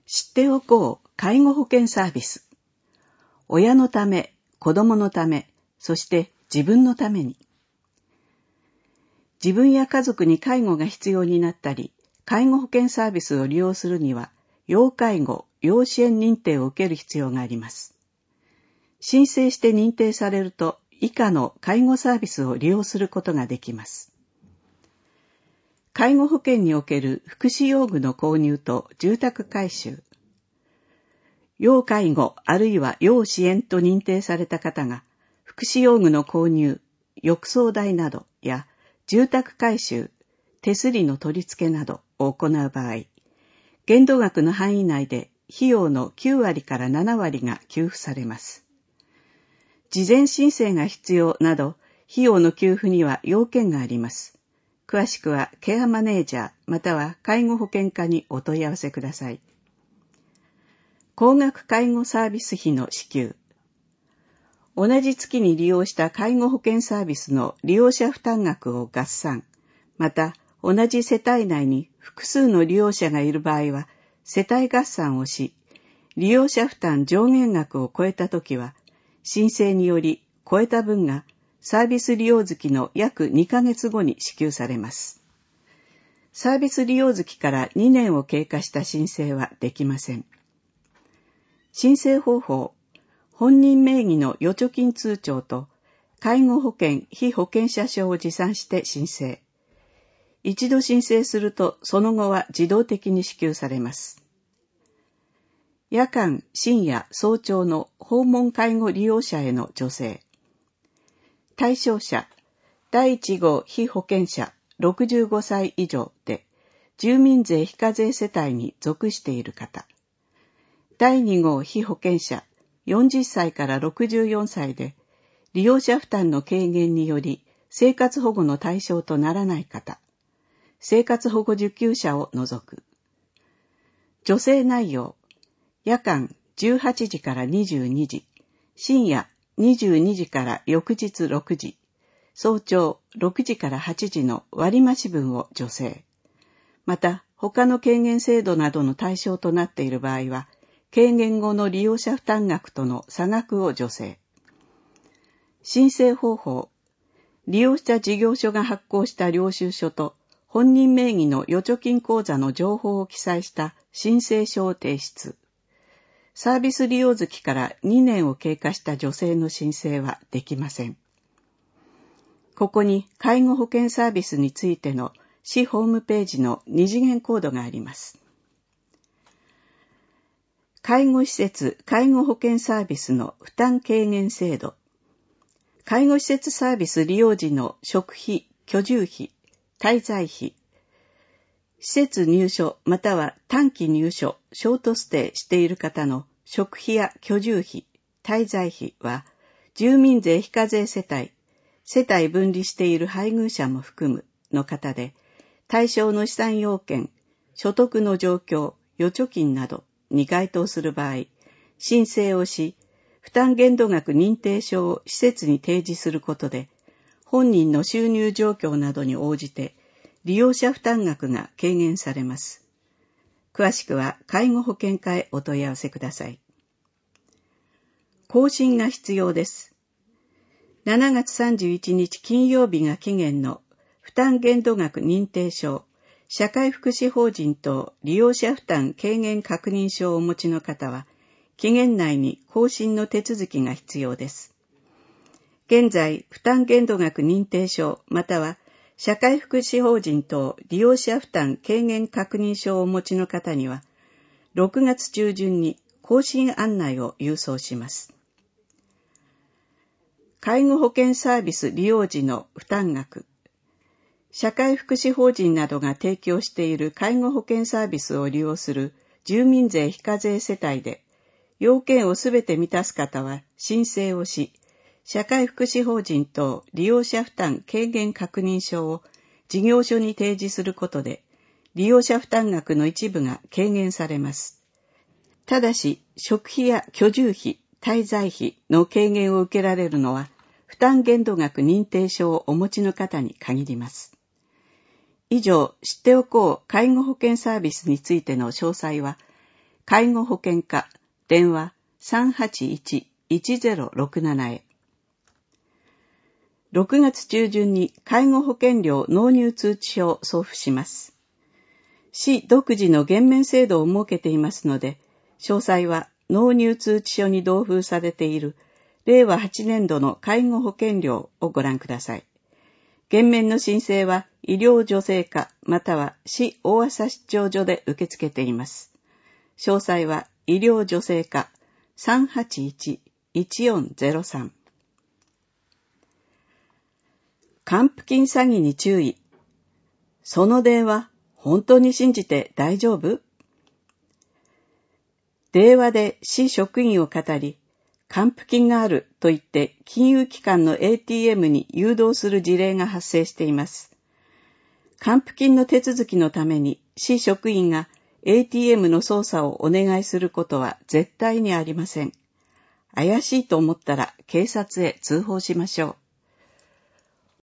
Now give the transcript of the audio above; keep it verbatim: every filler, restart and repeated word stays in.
知っておこう介護保険サービス。親のため、子供のため、そして自分のために。自分や家族に介護が必要になったり、介護保険サービスを利用するには、要介護、要支援認定を受ける必要があります。申請して認定されると、以下の介護サービスを利用することができます。介護保険における福祉用具の購入と住宅改修。要介護あるいは要支援と認定された方が、福祉用具の購入、浴槽代などや住宅改修、手すりの取り付けなどを行う場合、限度額の範囲内で費用のきゅうわりからななわりが給付されます。事前申請が必要など、費用の給付には要件があります。詳しくはケアマネージャーまたは介護保険課にお問い合わせください。高額介護サービス費の支給。同じ月に利用した介護保険サービスの利用者負担額を合算、また同じ世帯内に複数の利用者がいる場合は世帯合算をし、利用者負担上限額を超えたときは、申請により超えた分がサービス利用月の約にかげつごに支給されます。サービス利用月からにねんを経過した申請はできません。申請方法、本人名義の預貯金通帳と介護保険被保険者証を持参して申請。一度申請するとその後は自動的に支給されます。夜間、深夜、早朝の訪問介護利用者への助成。対象者、だいいち号被保険者ろくじゅうごさい以上で、住民税非課税世帯に属している方。だいに号被保険者よんじゅっさいからろくじゅうよんさいで、利用者負担の軽減により生活保護の対象とならない方。生活保護受給者を除く。助成内容、夜間じゅうはちじからにじゅうにじ、深夜にじゅうにじから翌日ろくじ、早朝ろくじからはちじの割増分を助成。また、他の軽減制度などの対象となっている場合は、軽減後の利用者負担額との差額を助成。申請方法、利用した事業所が発行した領収書と、本人名義の預貯金口座の情報を記載した申請書を提出。サービス利用月からにねんを経過した助成の申請はできません。ここに介護保険サービスについての市ホームページの二次元コードがあります。介護施設介護保険サービスの負担軽減制度。介護施設サービス利用時の食費、居住費、滞在費、施設入所または短期入所、ショートステイしている方の食費や居住費、滞在費は住民税非課税世帯、世帯分離している配偶者も含むの方で、対象の資産要件、所得の状況、預貯金などに該当する場合、申請をし、負担限度額認定書を施設に提示することで、本人の収入状況などに応じて、利用者負担額が軽減されます。詳しくは介護保険課へお問い合わせください。更新が必要です。しちがつさんじゅういちにち金曜日が期限の負担限度額認定証、社会福祉法人等利用者負担軽減確認書をお持ちの方は、期限内に更新の手続きが必要です。現在、負担限度額認定書または社会福祉法人等利用者負担軽減確認書をお持ちの方には、ろくがつちゅうじゅんに更新案内を郵送します。介護保険サービス利用時の負担額。社会福祉法人などが提供している介護保険サービスを利用する住民税非課税世帯で、要件をすべて満たす方は申請をし、社会福祉法人等利用者負担軽減確認書を事業所に提示することで、利用者負担額の一部が軽減されます。ただし、食費や居住費、滞在費の軽減を受けられるのは、負担限度額認定書をお持ちの方に限ります。以上、知っておこう介護保険サービスについての詳細は、 介護保険課電話 さんはちいち いちゼロろくなな へ。ろくがつ中旬に介護保険料納入通知書を送付します。市独自の減免制度を設けていますので、詳細は納入通知書に同封されているれいわはちねんどの介護保険料をご覧ください。減免の申請は医療助成課または市大麻出張所で受け付けています。詳細は医療助成課 さんはちいち いちよんゼロさん。還付金詐欺に注意。その電話、本当に信じて大丈夫？電話で市職員を語り、還付金があると言って金融機関の エーティーエム に誘導する事例が発生しています。還付金の手続きのために市職員が エーティーエム の操作をお願いすることは絶対にありません。怪しいと思ったら警察へ通報しましょう。